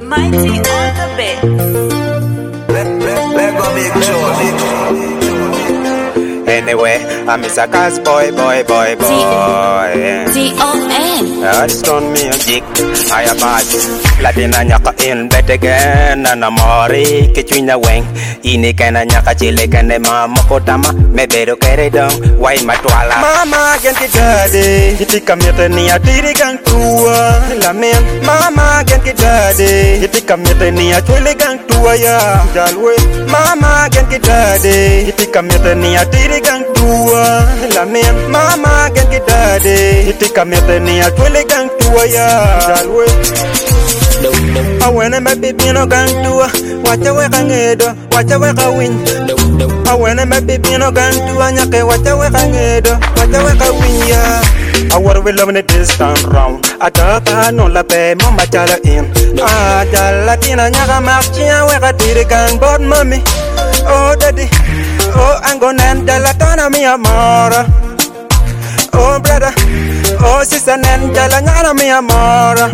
Mighty on the bed. Let go big Joe. Anyway, I'm Mr. Cuz boy. T-O-N. It's on music. I am bad. Latina nyaka in bet again. Anamori kichwinya weng. Ini kena nyaka chile kene mama kotama. Mebero kere dong. Why matwala? Mama gen ki daddy. Iti kamete ni atiri gang tua. Lamen. Mama gen ki daddy. Iti kamete ni atwele gang tua ya. Jalwe. Mama gen ki daddy. Iti kamete ni atiri gang tua. Lamen. Mama gen ki daddy. Iti kamete ni atwele gang tua ya. Jalwe. I wanna my baby no gang tua. Wacha weka ngedo, wacha weka win. I wanna my baby no gang tua. Nyake wacha weka ngedo, wacha weka win ya. I wanna we loving it this time round. Ataka no la pe mama chala in. Jala tina nyaka marchia weka tiri gang board mommy. Oh daddy, oh I'm gonna end la tana mi amora. Oh brother, oh sister nenda la nyana mi amora.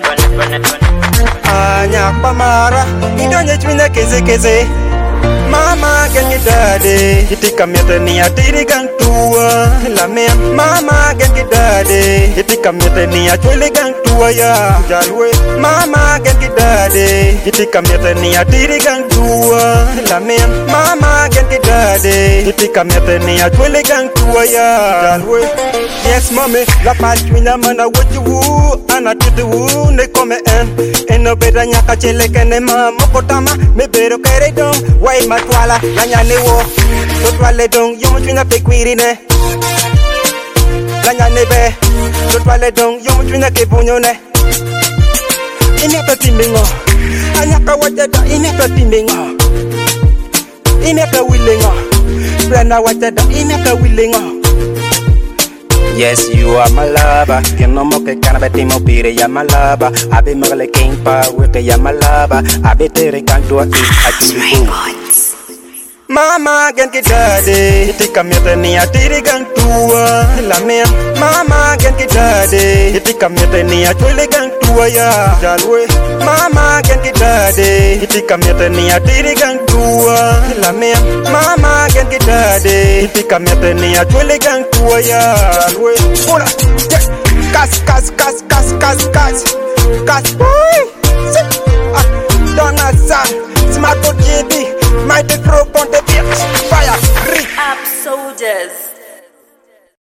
Nyak pamara, idonye chwina keze. Mama gen ki daddy, iti kamete ni atiri gang tua. Lamen, mama gen ki daddy, iti kamete ni atwele gang tua ya. Jalwe, mama gen ki daddy, iti kamete ni atiri gang tua. Lamen, mama gen ki daddy, iti kamete ni atwele gang tua ya. Jalwe, yes mommy, la pachwina mana wuju anatiti wu ne come en no beda nyaka chele kene mama kotama me bero kere dong wai matwala lanyane wo so twale dong yomo chwina pekwiri ne lanyane be so twale dong yomo chwina ke bunyo ne ineka timingo anyaka wajada ineka timingo ineka willingo brana wajada ineka willingo. Yes, you are my lover. Que no mo que cana beti mo pire ya my lover. Abi magale king pa weke ya my lover. Abi tere canto a ti. Mama gen ki daddy, iti kamete ni atiri gang tua. Lamen, mama gen ki daddy, iti kamete ni atwele gang tua ya. Jalwe, mama gen ki daddy, iti kamete ni atiri gang tua. Lamen, mama gen ki daddy, iti kamete ni atwele gang tua ya. Jalwe, hola, kas boy. Donna San, Smart JB, Mighty Pro on the beat, fire, Up soldiers.